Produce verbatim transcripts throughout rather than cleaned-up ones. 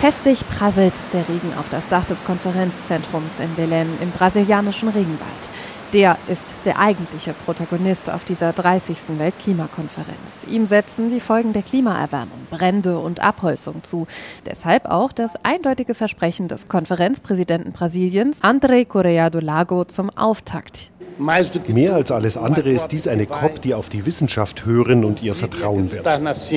Heftig prasselt der Regen auf das Dach des Konferenzzentrums in Belém im brasilianischen Regenwald. Der ist der eigentliche Protagonist auf dieser dreißigsten Weltklimakonferenz. Ihm setzen die Folgen der Klimaerwärmung, Brände und Abholzung zu. Deshalb auch das eindeutige Versprechen des Konferenzpräsidenten Brasiliens, André Correia do Lago, zum Auftakt. Mehr als alles andere ist dies eine COP, die auf die Wissenschaft hören und ihr vertrauen wird.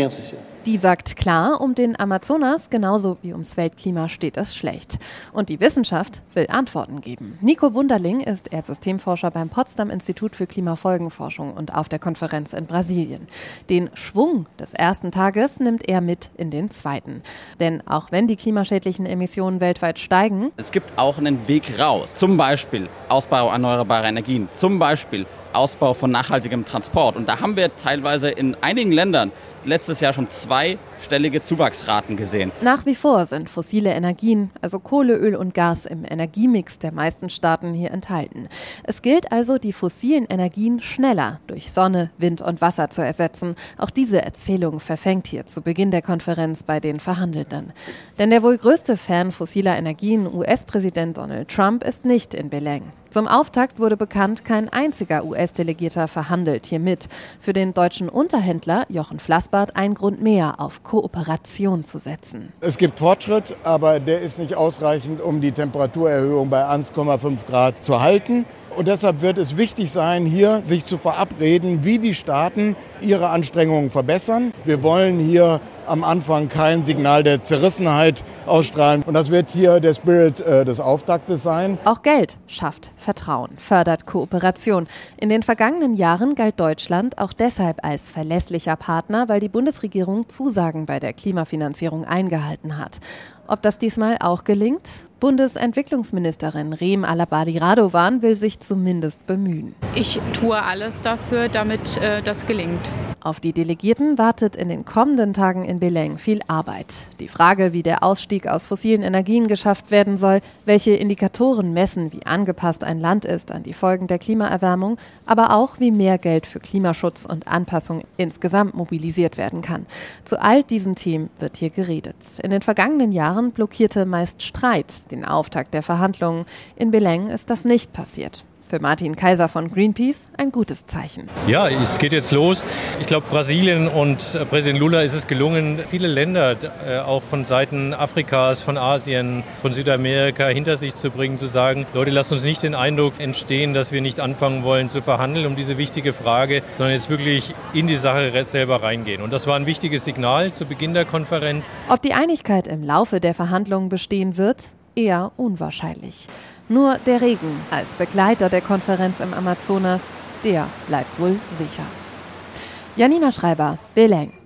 Die sagt klar, um den Amazonas genauso wie ums Weltklima steht es schlecht. Und die Wissenschaft will Antworten geben. Nico Wunderling ist Erdsystemforscher beim Potsdam Institut für Klimafolgenforschung und auf der Konferenz in Brasilien. Den Schwung des ersten Tages nimmt er mit in den zweiten. Denn auch wenn die klimaschädlichen Emissionen weltweit steigen, es gibt auch einen Weg raus. Zum Beispiel Ausbau erneuerbarer Energien, zum Beispiel Ausbau von nachhaltigem Transport. Und da haben wir teilweise in einigen Ländern letztes Jahr schon zweistellige Zuwachsraten gesehen. Nach wie vor sind fossile Energien, also Kohle, Öl und Gas, im Energiemix der meisten Staaten hier enthalten. Es gilt also, die fossilen Energien schneller durch Sonne, Wind und Wasser zu ersetzen. Auch diese Erzählung verfängt hier zu Beginn der Konferenz bei den Verhandelnden. Denn der wohl größte Fan fossiler Energien, U S-Präsident Donald Trump, ist nicht in Belém. Zum Auftakt wurde bekannt, kein einziger U S-Delegierter verhandelt hier mit. Für den deutschen Unterhändler Jochen Flassbart ein Grund mehr, auf Kooperation zu setzen. Es gibt Fortschritt, aber der ist nicht ausreichend, um die Temperaturerhöhung bei eins Komma fünf Grad zu halten. Und deshalb wird es wichtig sein, hier sich zu verabreden, wie die Staaten ihre Anstrengungen verbessern. Wir wollen hier am Anfang kein Signal der Zerrissenheit ausstrahlen. Und das wird hier der Spirit äh, des Auftaktes sein. Auch Geld schafft Vertrauen, fördert Kooperation. In den vergangenen Jahren galt Deutschland auch deshalb als verlässlicher Partner, weil die Bundesregierung Zusagen bei der Klimafinanzierung eingehalten hat. Ob das diesmal auch gelingt? Bundesentwicklungsministerin Reem Alabadi-Radovan will sich zumindest bemühen. Ich tue alles dafür, damit äh, das gelingt. Auf die Delegierten wartet in den kommenden Tagen in Belém viel Arbeit. Die Frage, wie der Ausstieg aus fossilen Energien geschafft werden soll, welche Indikatoren messen, wie angepasst ein Land ist an die Folgen der Klimaerwärmung, aber auch, wie mehr Geld für Klimaschutz und Anpassung insgesamt mobilisiert werden kann. Zu all diesen Themen wird hier geredet. In den vergangenen Jahren blockierte meist Streit den Auftakt der Verhandlungen. In Belém ist das nicht passiert. Für Martin Kaiser von Greenpeace ein gutes Zeichen. Ja, es geht jetzt los. Ich glaube, Brasilien und Präsident Lula ist es gelungen, viele Länder, äh, auch von Seiten Afrikas, von Asien, von Südamerika hinter sich zu bringen, zu sagen, Leute, lasst uns nicht den Eindruck entstehen, dass wir nicht anfangen wollen zu verhandeln um diese wichtige Frage, sondern jetzt wirklich in die Sache selber reingehen. Und das war ein wichtiges Signal zu Beginn der Konferenz. Ob die Einigkeit im Laufe der Verhandlungen bestehen wird? Eher unwahrscheinlich. Nur der Regen als Begleiter der Konferenz im Amazonas, der bleibt wohl sicher. Janina Schreiber, Belém.